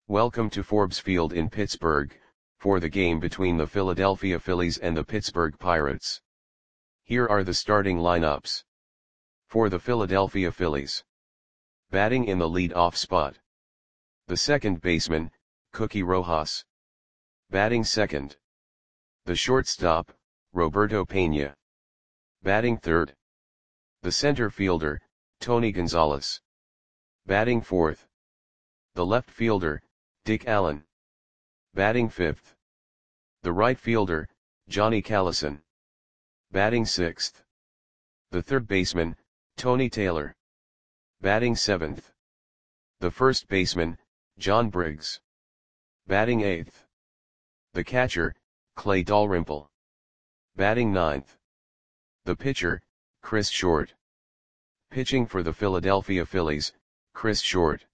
Welcome to Forbes Field in Pittsburgh, for the game between the Philadelphia Phillies and the Pittsburgh Pirates. Here are the starting lineups. For the Philadelphia Phillies. Batting in the lead-off spot. The second baseman, Cookie Rojas. Batting second. The shortstop, Roberto Pena. Batting third. The center fielder, Tony Gonzalez. Batting fourth. The left fielder, Dick Allen. Batting fifth. The right fielder, Johnny Callison. Batting sixth. The third baseman, Tony Taylor. Batting seventh. The first baseman, John Briggs. Batting eighth. The catcher, Clay Dalrymple. Batting ninth. The pitcher, Chris Short. Pitching for the Philadelphia Phillies, Chris Short.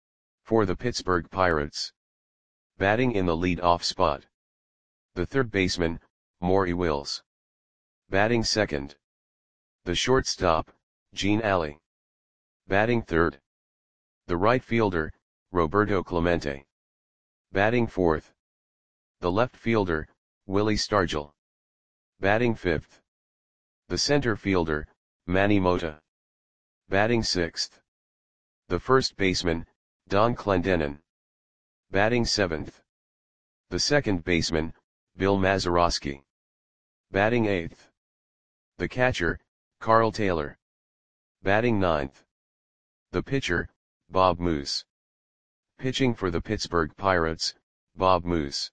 For the Pittsburgh Pirates. Batting in the lead-off spot. The third baseman, Maury Wills. Batting second. The shortstop, Gene Alley. Batting third. The right fielder, Roberto Clemente. Batting fourth. The left fielder, Willie Stargell. Batting fifth. The center fielder, Manny Mota. Batting sixth. The first baseman, Don Clendenon. Batting seventh. The second baseman, Bill Mazeroski. Batting eighth. The catcher, Carl Taylor. Batting ninth. The pitcher, Bob Moose. Pitching for the Pittsburgh Pirates, Bob Moose.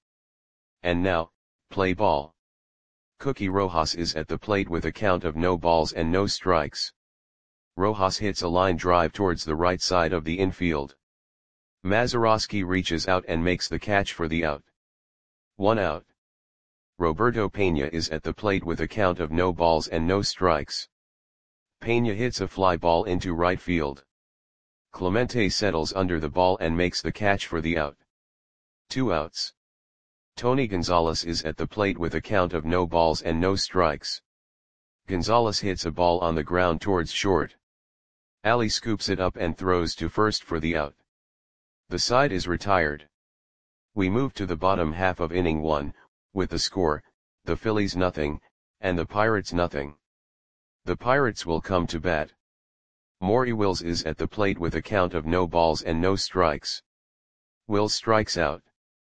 And now, play ball. Cookie Rojas is at the plate with a count of no balls and no strikes. Rojas hits a line drive towards the right side of the infield. Mazeroski reaches out and makes the catch for the out. 1 out. Roberto Pena is at the plate with a count of no balls and no strikes. Pena hits a fly ball into right field. Clemente settles under the ball and makes the catch for the out. 2 outs. Tony Gonzalez is at the plate with a count of no balls and no strikes. Gonzalez hits a ball on the ground towards short. Alley scoops it up and throws to first for the out. The side is retired. We move to the bottom half of inning 1, with the score, the Phillies nothing, and the Pirates nothing. The Pirates will come to bat. Maury Wills is at the plate with a count of no balls and no strikes. Wills strikes out.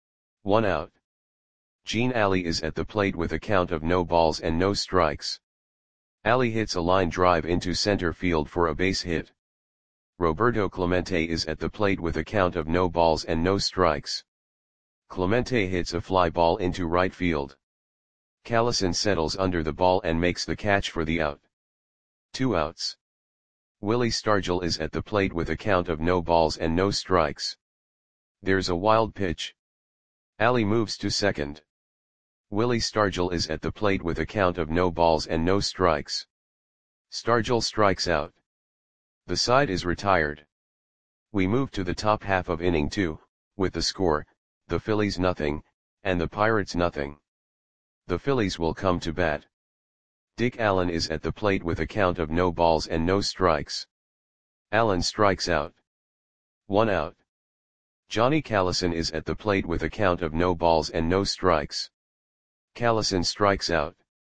1 out. Gene Alley is at the plate with a count of no balls and no strikes. Alley hits a line drive into center field for a base hit. Roberto Clemente is at the plate with a count of no balls and no strikes. Clemente hits a fly ball into right field. Callison settles under the ball and makes the catch for the out. 2 outs. Willie Stargell is at the plate with a count of no balls and no strikes. There's a wild pitch. Alley moves to second. Willie Stargell is at the plate with a count of no balls and no strikes. Stargell strikes out. The side is retired. We move to the top half of inning 2, with the score, the Phillies nothing, and the Pirates nothing. The Phillies will come to bat. Dick Allen is at the plate with a count of no balls and no strikes. Allen strikes out. 1 out. Johnny Callison is at the plate with a count of no balls and no strikes. Callison strikes out.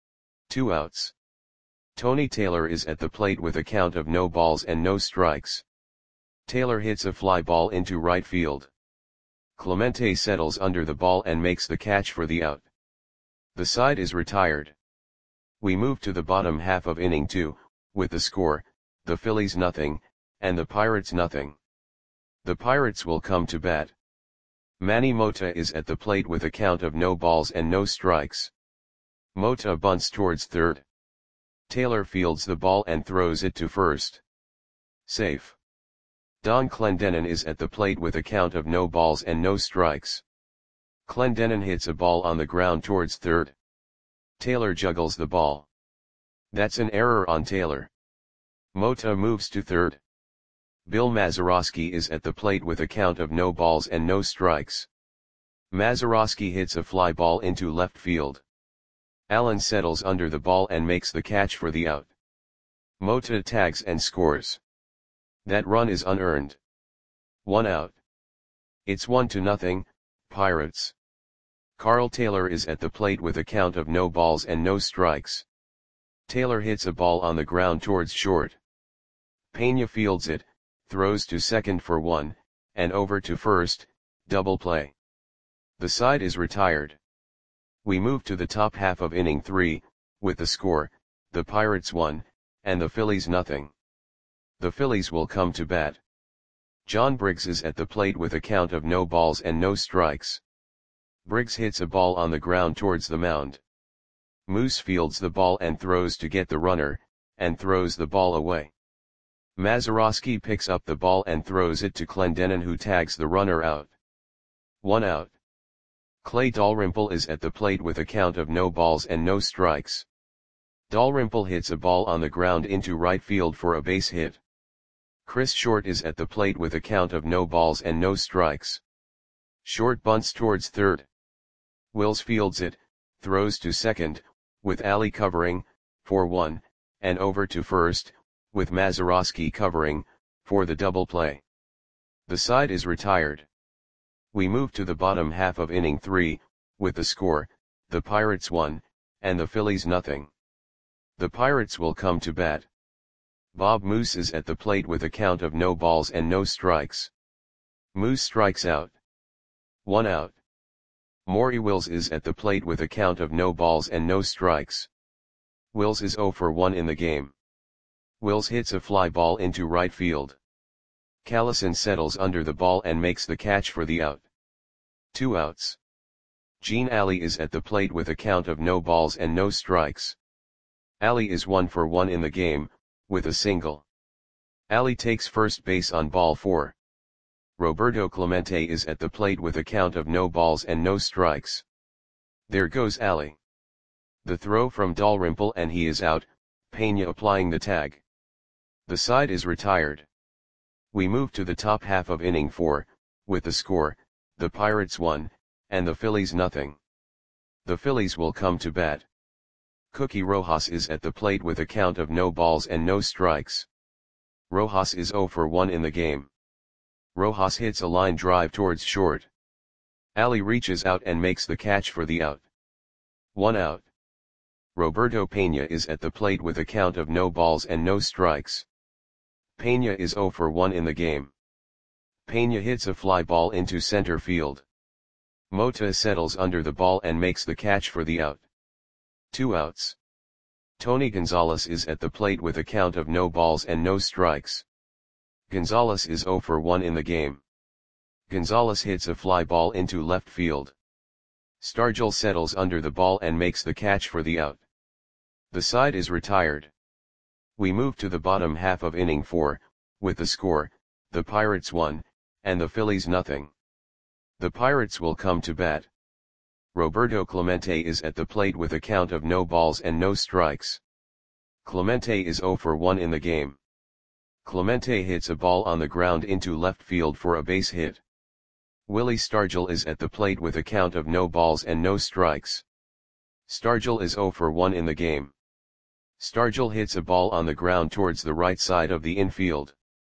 2 outs. Tony Taylor is at the plate with a count of no balls and no strikes. Taylor hits a fly ball into right field. Clemente settles under the ball and makes the catch for the out. The side is retired. We move to the bottom half of inning 2, with the score, the Phillies nothing, and the Pirates nothing. The Pirates will come to bat. Manny Mota is at the plate with a count of no balls and no strikes. Mota bunts towards third. Taylor fields the ball and throws it to first. Safe. Don Clendenon is at the plate with a count of no balls and no strikes. Clendenon hits a ball on the ground towards third. Taylor juggles the ball. That's an error on Taylor. Mota moves to third. Bill Mazeroski is at the plate with a count of no balls and no strikes. Mazeroski hits a fly ball into left field. Allen settles under the ball and makes the catch for the out. Mota tags and scores. That run is unearned. 1 out. It's 1-0, Pirates. Carl Taylor is at the plate with a count of no balls and no strikes. Taylor hits a ball on the ground towards short. Pena fields it, throws to second for 1, and over to first, double play. The side is retired. We move to the top half of inning 3, with the score, the Pirates 1, and the Phillies 0. The Phillies will come to bat. John Briggs is at the plate with a count of no balls and no strikes. Briggs hits a ball on the ground towards the mound. Moose fields the ball and throws to get the runner, and throws the ball away. Mazeroski picks up the ball and throws it to Clendenon, who tags the runner out. 1 out. Clay Dalrymple is at the plate with a count of no balls and no strikes. Dalrymple hits a ball on the ground into right field for a base hit. Chris Short is at the plate with a count of no balls and no strikes. Short bunts towards third. Wills fields it, throws to second, with Ali covering, for 1, and over to first, with Mazeroski covering, for the double play. The side is retired. We move to the bottom half of inning 3, with the score, the Pirates 1, and the Phillies 0. The Pirates will come to bat. Bob Moose is at the plate with a count of no balls and no strikes. Moose strikes out. 1 out. Maury Wills is at the plate with a count of no balls and no strikes. Wills is 0 for 1 in the game. Wills hits a fly ball into right field. Callison settles under the ball and makes the catch for the out. 2 outs. Gene Alley is at the plate with a count of no balls and no strikes. Alley is 1 for 1 in the game, with a single. Alley takes first base on ball 4. Roberto Clemente is at the plate with a count of no balls and no strikes. There goes Alley. The throw from Dalrymple and he is out, Pena applying the tag. The side is retired. We move to the top half of inning 4, with the score, the Pirates 1, and the Phillies 0. The Phillies will come to bat. Cookie Rojas is at the plate with a count of no balls and no strikes. Rojas is 0 for 1 in the game. Rojas hits a line drive towards short. Ali reaches out and makes the catch for the out. 1 out. Roberto Pena is at the plate with a count of no balls and no strikes. Pena is 0 for 1 in the game. Pena hits a fly ball into center field. Mota settles under the ball and makes the catch for the out. 2 outs. Tony Gonzalez is at the plate with a count of no balls and no strikes. Gonzalez is 0 for 1 in the game. Gonzalez hits a fly ball into left field. Stargell settles under the ball and makes the catch for the out. The side is retired. We move to the bottom half of inning 4, with the score, the Pirates 1, and the Phillies 0. The Pirates will come to bat. Roberto Clemente is at the plate with a count of no balls and no strikes. Clemente is 0 for 1 in the game. Clemente hits a ball on the ground into left field for a base hit. Willie Stargell is at the plate with a count of no balls and no strikes. Stargell is 0 for 1 in the game. Stargell hits a ball on the ground towards the right side of the infield.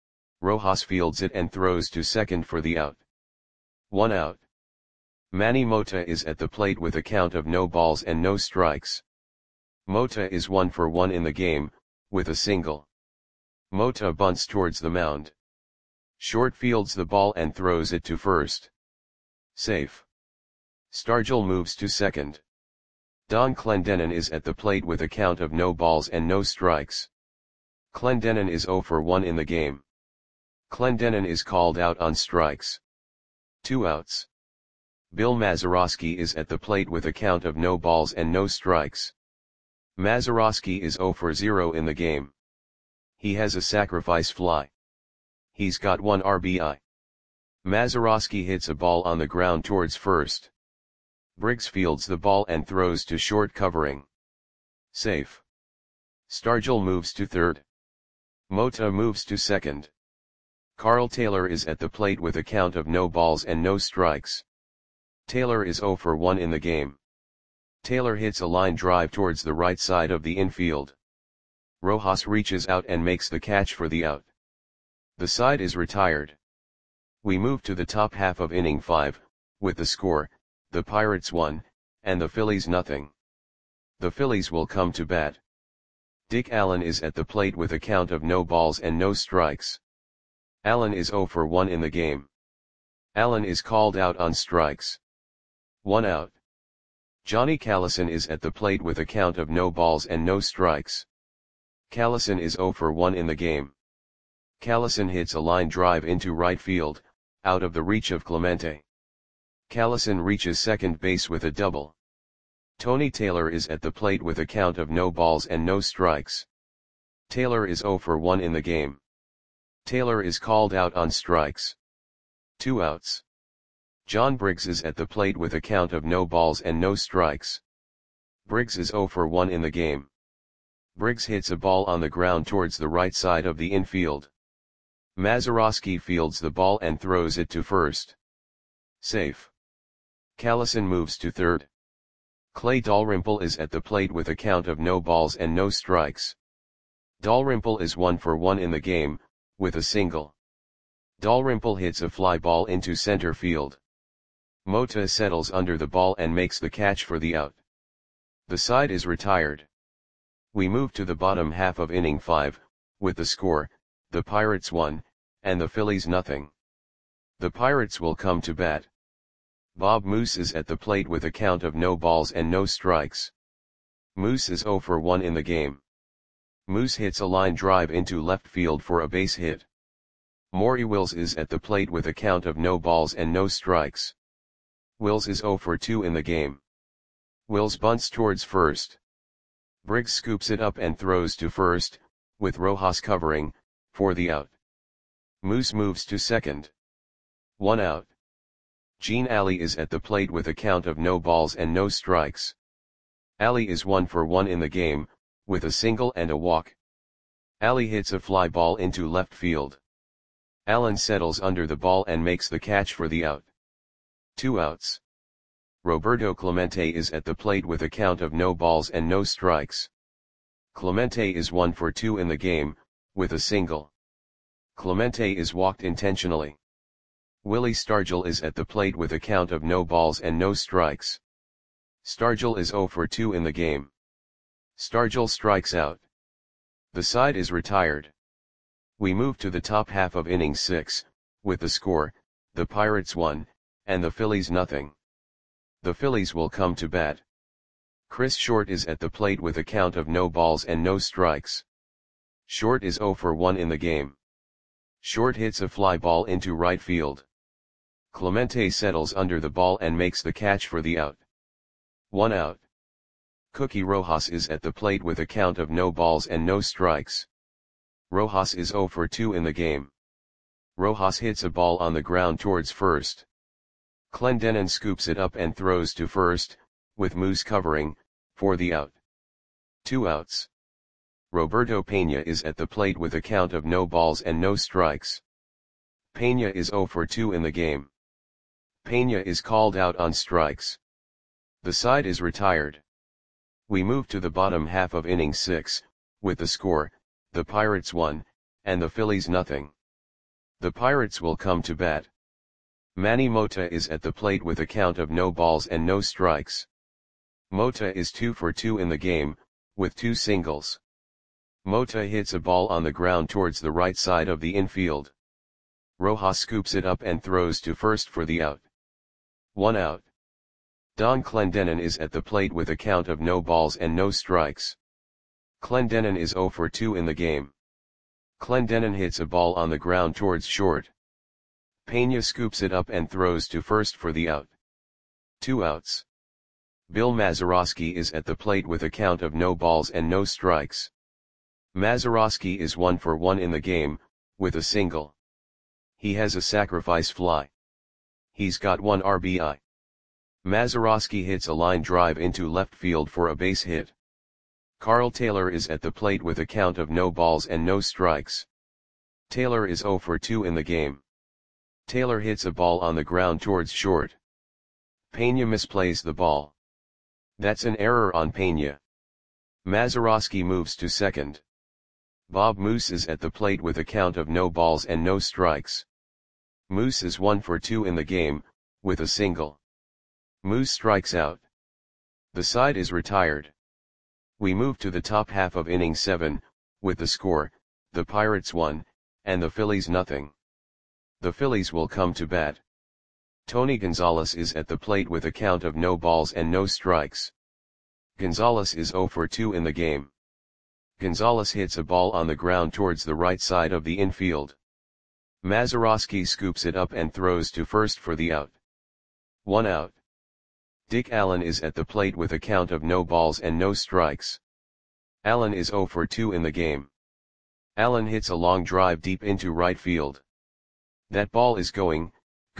Rojas fields it and throws to second for the out. 1 out. Manny Mota is at the plate with a count of no balls and no strikes. Mota is 1 for 1 in the game, with a single. Mota bunts towards the mound. Short fields the ball and throws it to first. Safe. Stargell moves to second. Don Clendenon is at the plate with a count of no balls and no strikes. Clendenon is 0 for 1 in the game. Clendenon is called out on strikes. 2 outs. Bill Mazeroski is at the plate with a count of no balls and no strikes. Mazeroski is 0 for 0 in the game. He has a sacrifice fly. He's got 1 RBI. Mazeroski hits a ball on the ground towards first. Briggs fields the ball and throws to short covering. Safe. Stargell moves to third. Mota moves to second. Carl Taylor is at the plate with a count of no balls and no strikes. Taylor is 0 for 1 in the game. Taylor hits a line drive towards the right side of the infield. Rojas reaches out and makes the catch for the out. The side is retired. We move to the top half of inning 5, with the score, the Pirates 1, and the Phillies nothing. The Phillies will come to bat. Dick Allen is at the plate with a count of no balls and no strikes. Allen is 0 for 1 in the game. Allen is called out on strikes. 1 out. Johnny Callison is at the plate with a count of no balls and no strikes. Callison is 0 for 1 in the game. Callison hits a line drive into right field, out of the reach of Clemente. Callison reaches second base with a double. Tony Taylor is at the plate with a count of no balls and no strikes. Taylor is 0 for 1 in the game. Taylor is called out on strikes. 2 outs. John Briggs is at the plate with a count of no balls and no strikes. Briggs is 0 for 1 in the game. Briggs hits a ball on the ground towards the right side of the infield. Mazeroski fields the ball and throws it to first. Safe. Callison moves to third. Clay Dalrymple is at the plate with a count of no balls and no strikes. Dalrymple is 1 for 1 in the game, with a single. Dalrymple hits a fly ball into center field. Mota settles under the ball and makes the catch for the out. The side is retired. We move to the bottom half of inning 5, with the score, the Pirates 1, and the Phillies nothing. The Pirates will come to bat. Bob Moose is at the plate with a count of no balls and no strikes. Moose is 0 for 1 in the game. Moose hits a line drive into left field for a base hit. Maury Wills is at the plate with a count of no balls and no strikes. Wills is 0 for 2 in the game. Wills bunts towards first. Briggs scoops it up and throws to first, with Rojas covering, for the out. Moose moves to second. 1 out. Gene Alley is at the plate with a count of no balls and no strikes. Alley is 1 for 1 in the game, with a single and a walk. Alley hits a fly ball into left field. Allen settles under the ball and makes the catch for the out. 2 outs. Roberto Clemente is at the plate with a count of no balls and no strikes. Clemente is 1 for 2 in the game, with a single. Clemente is walked intentionally. Willie Stargell is at the plate with a count of no balls and no strikes. Stargell is 0 for 2 in the game. Stargell strikes out. The side is retired. We move to the top half of inning 6, with the score, the Pirates 1, and the Phillies nothing. The Phillies will come to bat. Chris Short is at the plate with a count of no balls and no strikes. Short is 0 for 1 in the game. Short hits a fly ball into right field. Clemente settles under the ball and makes the catch for the out. 1 out. Cookie Rojas is at the plate with a count of no balls and no strikes. Rojas is 0 for 2 in the game. Rojas hits a ball on the ground towards first. Clendenon scoops it up and throws to first, with Moose covering, for the out. 2 outs. Roberto Pena is at the plate with a count of no balls and no strikes. Pena is 0 for 2 in the game. Pena is called out on strikes. The side is retired. We move to the bottom half of inning 6, with the score, the Pirates 1, and the Phillies nothing. The Pirates will come to bat. Manny Mota is at the plate with a count of no balls and no strikes. Mota is 2 for 2 in the game, with 2 singles. Mota hits a ball on the ground towards the right side of the infield. Rojas scoops it up and throws to first for the out. 1 out. Don Clendenon is at the plate with a count of no balls and no strikes. Clendenon is 0 for 2 in the game. Clendenon hits a ball on the ground towards short. Pena scoops it up and throws to first for the out. 2 outs. Bill Mazeroski is at the plate with a count of no balls and no strikes. Mazeroski is 1 for 1 in the game, with a single. He has a sacrifice fly. He's got 1 RBI. Mazeroski hits a line drive into left field for a base hit. Carl Taylor is at the plate with a count of no balls and no strikes. Taylor is 0 for 2 in the game. Taylor hits a ball on the ground towards short. Pena misplays the ball. That's an error on Pena. Mazeroski moves to second. Bob Moose is at the plate with a count of no balls and no strikes. Moose is 1 for 2 in the game, with a single. Moose strikes out. The side is retired. We move to the top half of inning 7, with the score, the Pirates 1, and the Phillies nothing. The Phillies will come to bat. Tony Gonzalez is at the plate with a count of no balls and no strikes. Gonzalez is 0 for 2 in the game. Gonzalez hits a ball on the ground towards the right side of the infield. Mazeroski scoops it up and throws to first for the out. 1 out. Dick Allen is at the plate with a count of no balls and no strikes. Allen is 0 for 2 in the game. Allen hits a long drive deep into right field. That ball is gone.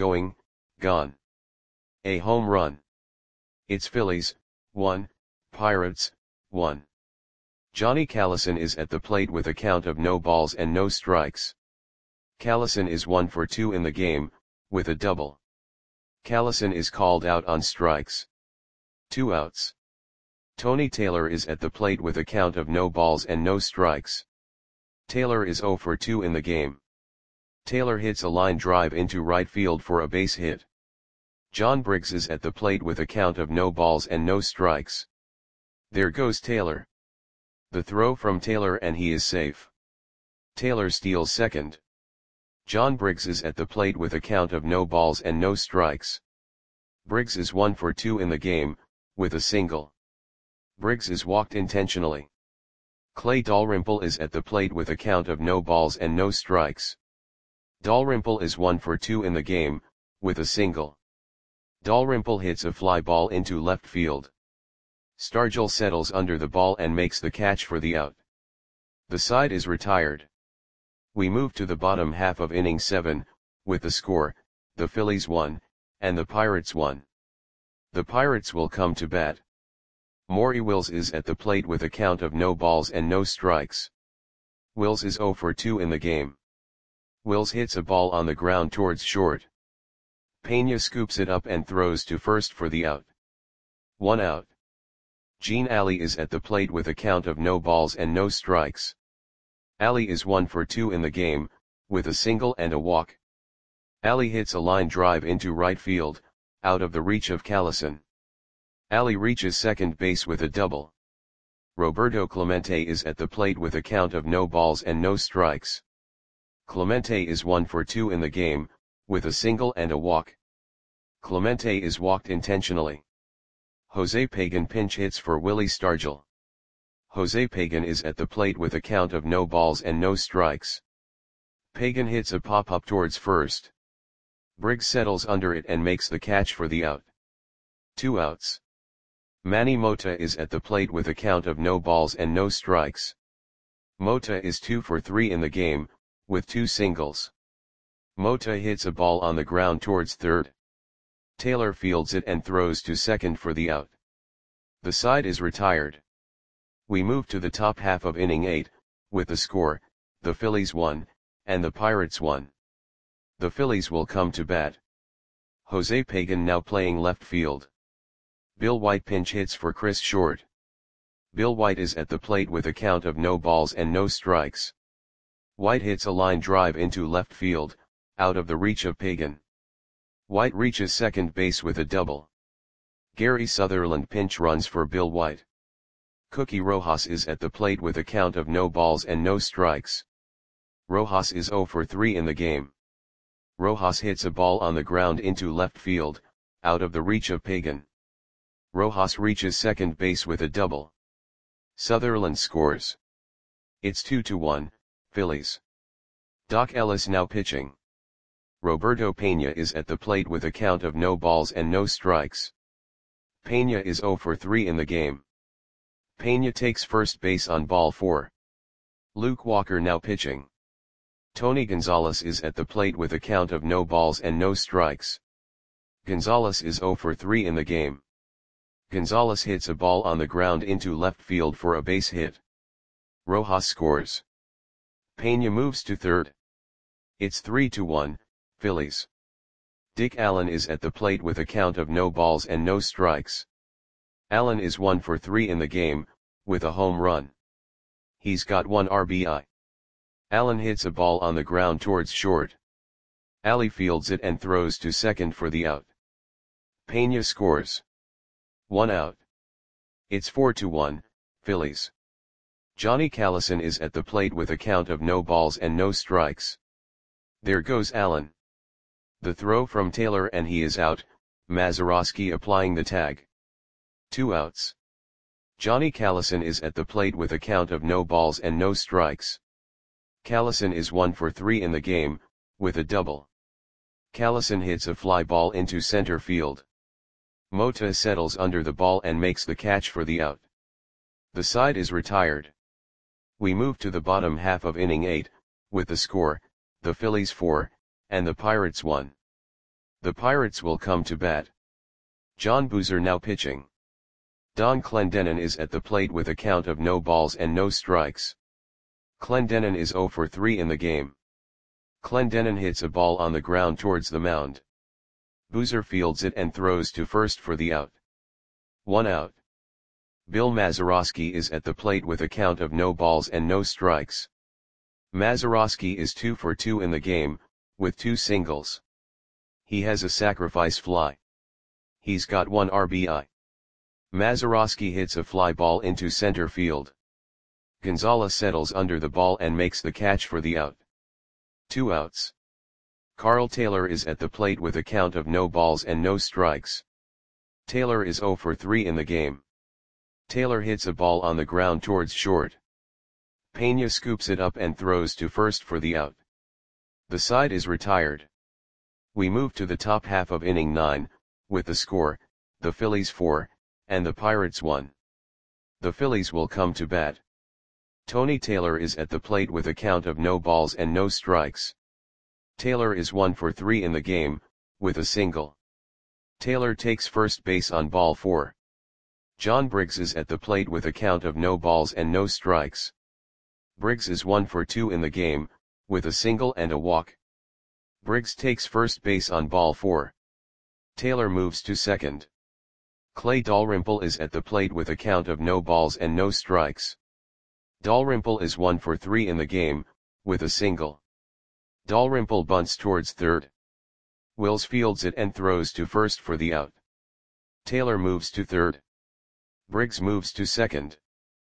A home run. It's Phillies, 1, Pirates, 1. Johnny Callison is at the plate with a count of no balls and no strikes. Callison is 1 for 2 in the game, with a double. Callison is called out on strikes. 2 outs. Tony Taylor is at the plate with a count of no balls and no strikes. Taylor is 0 for 2 in the game. Taylor hits a line drive into right field for a base hit. John Briggs is at the plate with a count of no balls and no strikes. There goes Taylor. The throw from Taylor and he is safe. Taylor steals second. John Briggs is at the plate with a count of no balls and no strikes. Briggs is 1 for 2 in the game, with a single. Briggs is walked intentionally. Clay Dalrymple is at the plate with a count of no balls and no strikes. Dalrymple is 1 for 2 in the game, with a single. Dalrymple hits a fly ball into left field. Stargell settles under the ball and makes the catch for the out. The side is retired. We move to the bottom half of inning 7, with the score, the Phillies 1, and the Pirates 1. The Pirates will come to bat. Maury Wills is at the plate with a count of no balls and no strikes. Wills is 0 for 2 in the game. Wills hits a ball on the ground towards short. Pena scoops it up and throws to first for the out. 1 out. Gene Alley is at the plate with a count of no balls and no strikes. Alley is 1 for 2 in the game, with a single and a walk. Alley hits a line drive into right field, out of the reach of Callison. Alley reaches second base with a double. Roberto Clemente is at the plate with a count of no balls and no strikes. Clemente is 1 for 2 in the game, with a single and a walk. Clemente is walked intentionally. Jose Pagan pinch hits for Willie Stargell. Jose Pagan is at the plate with a count of no balls and no strikes. Pagan hits a pop-up towards first. Briggs settles under it and makes the catch for the out. 2 outs. Manny Mota is at the plate with a count of no balls and no strikes. Mota is 2 for 3 in the game, with 2 singles. Mota hits a ball on the ground towards third. Taylor fields it and throws to second for the out. The side is retired. We move to the top half of inning 8, with the score, the Phillies 1, and the Pirates 1. The Phillies will come to bat. Jose Pagan now playing left field. Bill White pinch hits for Chris Short. Bill White is at the plate with a count of no balls and no strikes. White hits a line drive into left field, out of the reach of Pagan. White reaches second base with a double. Gary Sutherland pinch runs for Bill White. Cookie Rojas is at the plate with a count of no balls and no strikes. Rojas is 0 for 3 in the game. Rojas hits a ball on the ground into left field, out of the reach of Pagan. Rojas reaches second base with a double. Sutherland scores. It's 2-1, Phillies. Doc Ellis now pitching. Roberto Pena is at the plate with a count of no balls and no strikes. Pena is 0 for 3 in the game. Pena takes first base on ball 4. Luke Walker now pitching. Tony Gonzalez is at the plate with a count of no balls and no strikes. Gonzalez is 0 for 3 in the game. Gonzalez hits a ball on the ground into left field for a base hit. Rojas scores. Pena moves to third. It's 3-1, Phillies. Dick Allen is at the plate with a count of no balls and no strikes. Allen is 1 for 3 in the game, with a home run. He's got 1 RBI. Allen hits a ball on the ground towards short. Ali fields it and throws to second for the out. Pena scores. 1 out. It's 4-1, Phillies. Johnny Callison is at the plate with a count of no balls and no strikes. There goes Allen. The throw from Taylor and he is out, Mazeroski applying the tag. 2 outs. Johnny Callison is at the plate with a count of no balls and no strikes. Callison is 1 for 3 in the game, with a double. Callison hits a fly ball into center field. Mota settles under the ball and makes the catch for the out. The side is retired. We move to the bottom half of inning 8, with the score, the Phillies 4, and the Pirates 1. The Pirates will come to bat. John Boozer now pitching. Don Clendenon is at the plate with a count of no balls and no strikes. Clendenon is 0 for 3 in the game. Clendenon hits a ball on the ground towards the mound. Boozer fields it and throws to first for the out. 1 out. Bill Mazeroski is at the plate with a count of no balls and no strikes. Mazeroski is 2 for 2 in the game, with 2 singles. He has a sacrifice fly. He's got 1 RBI. Mazeroski hits a fly ball into center field. Gonzalez settles under the ball and makes the catch for the out. 2 outs. Carl Taylor is at the plate with a count of no balls and no strikes. Taylor is 0 for 3 in the game. Taylor hits a ball on the ground towards short. Pena scoops it up and throws to first for the out. The side is retired. We move to the top half of inning 9, with the score, the Phillies 4, and the Pirates 1. The Phillies will come to bat. Tony Taylor is at the plate with a count of no balls and no strikes. Taylor is 1 for 3 in the game, with a single. Taylor takes first base on ball 4. John Briggs is at the plate with a count of no balls and no strikes. Briggs is 1 for 2 in the game, with a single and a walk. Briggs takes first base on ball 4. Taylor moves to second. Clay Dalrymple is at the plate with a count of no balls and no strikes. Dalrymple is 1 for 3 in the game, with a single. Dalrymple bunts towards third. Wills fields it and throws to first for the out. Taylor moves to third. Briggs moves to second.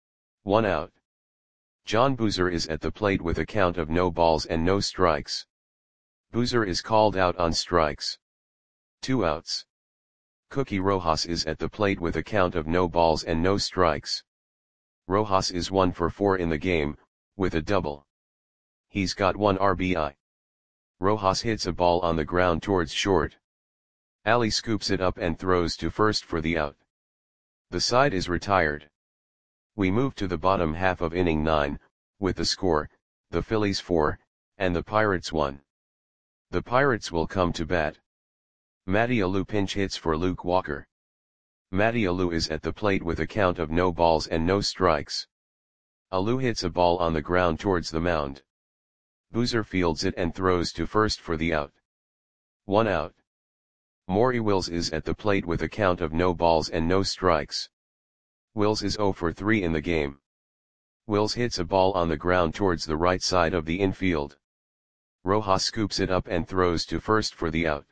1 out. John Boozer is at the plate with a count of no balls and no strikes. Boozer is called out on strikes. 2 outs. Cookie Rojas is at the plate with a count of no balls and no strikes. Rojas is 1 for 4 in the game, with a double. He's got 1 RBI. Rojas hits a ball on the ground towards short. Ali scoops it up and throws to first for the out. The side is retired. We move to the bottom half of inning 9, with the score, the Phillies 4, and the Pirates 1. The Pirates will come to bat. Matty Alou pinch hits for Luke Walker. Matty Alou is at the plate with a count of no balls and no strikes. Alou hits a ball on the ground towards the mound. Boozer fields it and throws to first for the out. 1 out. Maury Wills is at the plate with a count of no balls and no strikes. Wills is 0 for 3 in the game. Wills hits a ball on the ground towards the right side of the infield. Rojas scoops it up and throws to first for the out.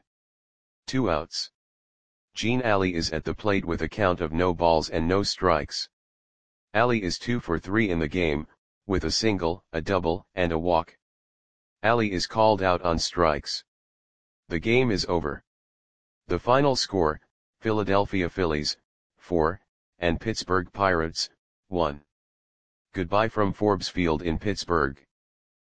2 outs. Gene Ali is at the plate with a count of no balls and no strikes. Ali is 2 for 3 in the game, with a single, a double, and a walk. Ali is called out on strikes. The game is over. The final score, Philadelphia Phillies, 4, and Pittsburgh Pirates, 1. Goodbye from Forbes Field in Pittsburgh.